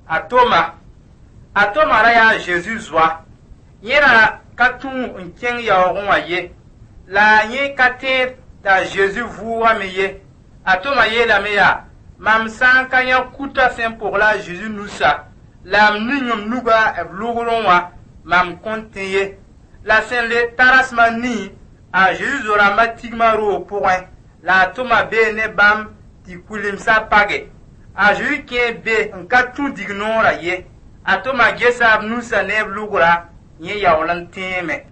Atoma ra ya Jésus zoa yera katun nkeng yaogon wa ye la nye kate da Jésus voua me ye atoma ye la me ya mam san kanya kuta sen pour la Jésus nusa la mninyum nuga ebluguron wa mam kontiye la sen le tarasma ni a Jésus zora matigma ro point la atoma be ne bam ti kulim sa page a Jésus qui be nkatu dignora ye atoma gesa nusa ne blugura nye yaolan teme